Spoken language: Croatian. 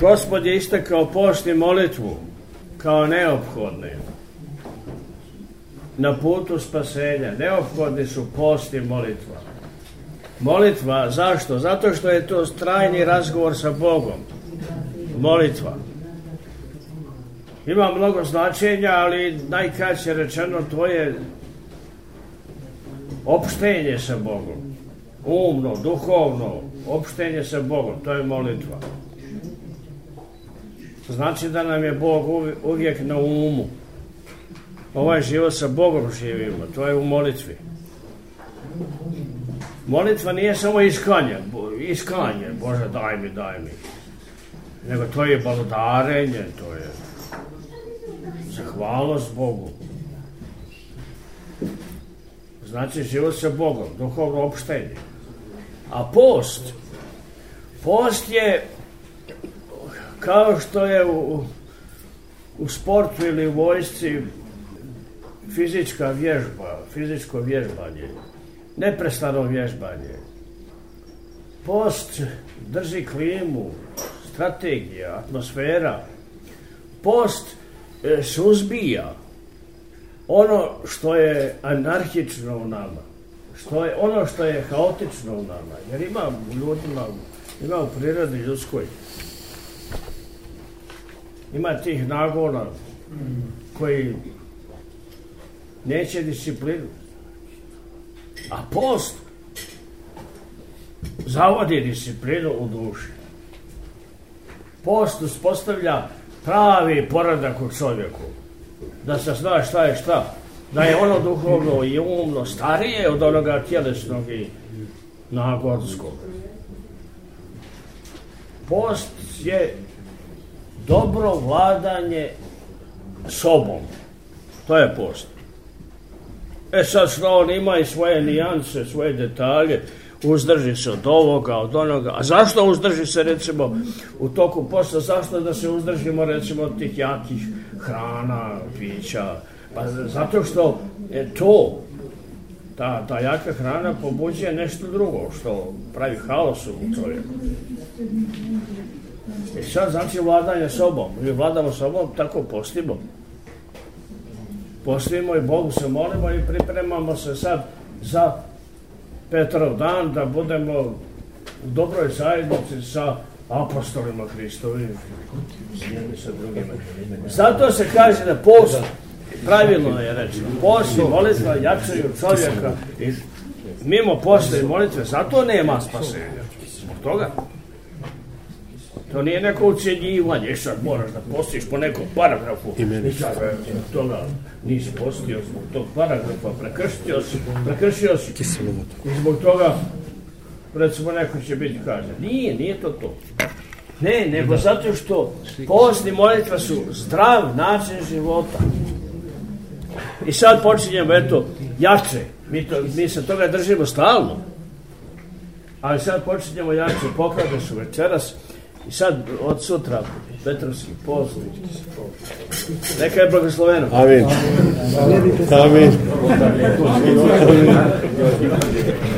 Gospod je istakao post i molitvu kao neophodne na putu spasenja. Neophodni su post i molitva. Molitva, zašto? Zato što je to trajni razgovor sa Bogom. Molitva. Ima mnogo značenja, ali najkraće rečeno to je opštenje sa Bogom. Umno, duhovno, opštenje sa Bogom, to je molitva. Znači da nam je Bog uvijek na umu. Ovaj život sa Bogom živimo, to je u molitvi. Molitva nije samo iskanje, Bože daj mi, nego to je blagodarenje, to je zahvalnost Bogu. Znači život sa Bogom, duhovno opštenje. A post je kao što je u sportu ili u vojsci fizička vježba, fizičko vježbanje, neprestano vježbanje. Post drži klimu, strategija, atmosfera. Post suzbija ono što je anarhično u nama, ono što je haotično u nama. Jer ima u ljudima, ima u prirodi ljudskoj, ima tih nagona koji neće disciplinu. A post zavodi disciplinu u duši. Post uspostavlja pravi poredak u čovjeku. Da se zna šta je šta. Da je ono duhovno i umno starije od onoga tjelesnog i nagorskog. Post je dobro vladanje sobom. To je post. Sad što on ima i svoje nijanse, svoje detalje, uzdrži se od ovoga, od onoga. A zašto uzdrži se, recimo, u toku posta? Zašto da se uzdržimo, recimo, od tih jakih hrana, pića? Pa zato što je to, ta jaka hrana pobuđuje nešto drugo, što pravi haos u čovjeku. I sad znači vladanje sobom. Mi vladamo sobom, tako postimo. Postimo i Bogu se molimo i pripremamo se sad za Petrov dan da budemo u dobroj zajednici sa apostolima Hristovim i sa drugima. Zato se kaže da post, pravilno je reći, post i molitva jačaju čovjeka i mimo posta i molitve, zato nema spasenja. Zbog toga. To nije neko ucijenjivanje, sad moraš da postiš po nekom paragrafu. I sad zbog toga nisi postio, zbog tog paragrafa prekršio si. I zbog toga, recimo, neko će biti kažen. Nije to. Ne, nego zato što post i molitva su zdrav način života. I sad počinjemo, jače. Mi se toga držimo stalno. Ali sad počinjemo jače. Poklade su večeras. I sad od sutra Petrovski post. Neka je blagosloveno. Amin. Amin.